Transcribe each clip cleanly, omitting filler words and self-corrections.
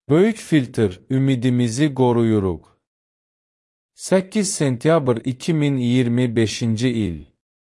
Böyük filtr, ümidimizi qoruyuruq. 8 sentyabr 2025-ci il.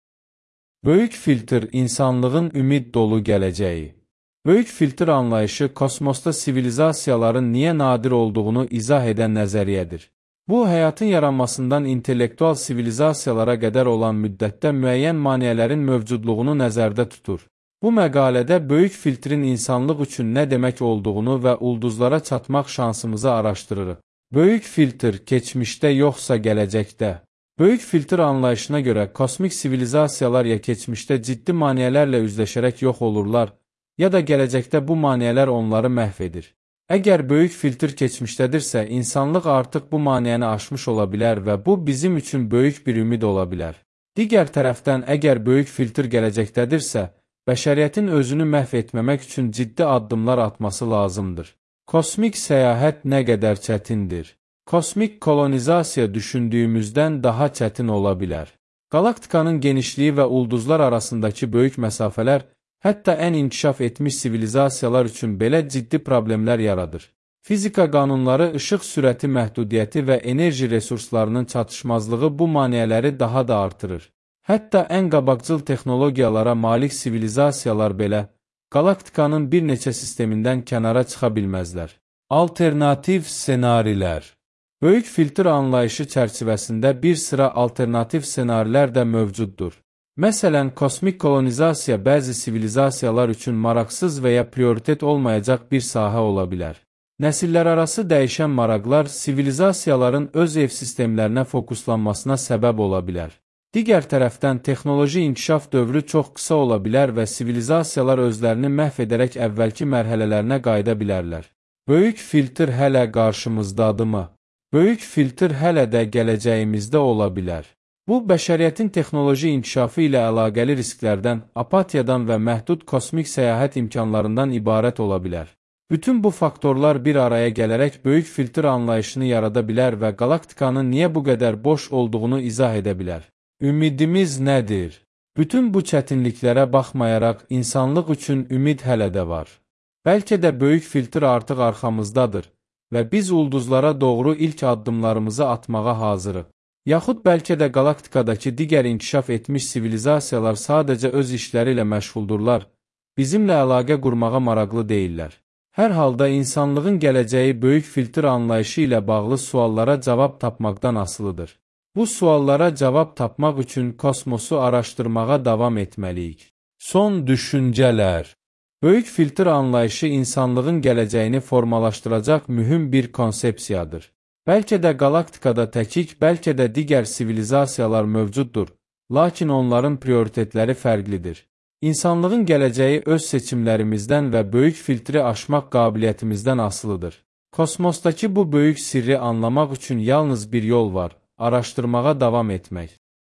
Böyük filtr, insanlığın ümid dolu gələcəyi. Böyük filtr anlayışı kosmosda sivilizasiyaların niyə nadir olduğunu izah edən nəzəriyyədir. Bu, həyatın yaranmasından intellektual sivilizasiyalara qədər olan müddətdə müəyyən maneələrin mövcudluğunu nəzərdə tutur. Bu məqalədə böyük filtrin insanlıq üçün nə demək olduğunu və ulduzlara çatmaq şansımızı araşdırırıq. Böyük filtr keçmişdə yoxsa gələcəkdə? Böyük filtr anlayışına görə kosmik sivilizasiyalar ya keçmişdə ciddi maneələrlə üzləşərək yox olurlar, ya da gələcəkdə bu maneələr onları məhv edir. Əgər böyük filtr keçmişdədirsə, insanlıq artıq bu maneəni aşmış ola bilər və bu bizim üçün böyük bir ümid ola bilər. Digər tərəfdən, əgər böyük filtr gələcəkdədirsə, bəşəriyyətin özünü məhv etməmək üçün ciddi addımlar atması lazımdır. Kosmik səyahət nə qədər çətindir? Kosmik kolonizasiya düşündüyümüzdən daha çətin ola bilər. Galaktikanın genişliyi və ulduzlar arasındakı böyük məsafələr, hətta ən inkişaf etmiş sivilizasiyalar üçün belə ciddi problemlər yaradır. Fizika qanunları, işıq sürəti məhdudiyyəti və enerji resurslarının çatışmazlığı bu maneələri daha da artırır. Hətta ən qabaqcıl texnologiyalara malik sivilizasiyalar belə, galaktikanın bir neçə sistemindən kənara çıxa bilməzlər. Alternativ ssenarilər. Böyük filtr anlayışı çərçivəsində bir sıra alternativ ssenarilər də mövcuddur. Məsələn, kosmik kolonizasiya bəzi sivilizasiyalar üçün maraqsız və ya prioritet olmayacaq bir sahə ola bilər. Nəsillərarası dəyişən maraqlar sivilizasiyaların öz ev sistemlərinə fokuslanmasına səbəb ola bilər. Digər tərəfdən, texnoloji inkişaf dövrü çox qısa ola bilər və sivilizasiyalar özlərini məhv edərək əvvəlki mərhələlərinə qayıda bilərlər. Böyük filtr hələ qarşımızdadırmı? Böyük filtr hələ də gələcəyimizdə ola bilər. Bu, bəşəriyyətin texnoloji inkişafı ilə əlaqəli risklərdən, apatiyadan və məhdud kosmik səyahət imkanlarından ibarət ola bilər. Bütün bu faktorlar bir araya gələrək böyük filtr anlayışını yarada bilər və galaktikanın niyə bu qədər boş olduğunu izah edə bilər. Ümidimiz nədir? Bütün bu çətinliklərə baxmayaraq, insanlıq üçün ümid hələ də var. Bəlkə də böyük filtr artıq arxamızdadır və biz ulduzlara doğru ilk addımlarımızı atmağa hazırıq. Yaxud bəlkə də galaktikadakı digər inkişaf etmiş sivilizasiyalar sadəcə öz işləri ilə məşğuldurlar, bizimlə əlaqə qurmağa maraqlı deyillər. Hər halda insanlığın gələcəyi böyük filtr anlayışı ilə bağlı suallara cavab tapmaqdan asılıdır. Bu suallara cavab tapmaq üçün kosmosu araşdırmağa davam etməliyik. Son düşüncələr. Böyük filtr anlayışı insanlığın gələcəyini formalaşdıracaq mühüm bir konsepsiyadır. Bəlkə də galaktikada təkik, bəlkə də digər sivilizasiyalar mövcuddur, lakin onların prioritetləri fərqlidir. İnsanlığın gələcəyi öz seçimlərimizdən və böyük filtri aşmaq qabiliyyətimizdən asılıdır. Kosmosdakı bu böyük sirri anlamaq üçün yalnız bir yol var: araşdırmağa davam etmək.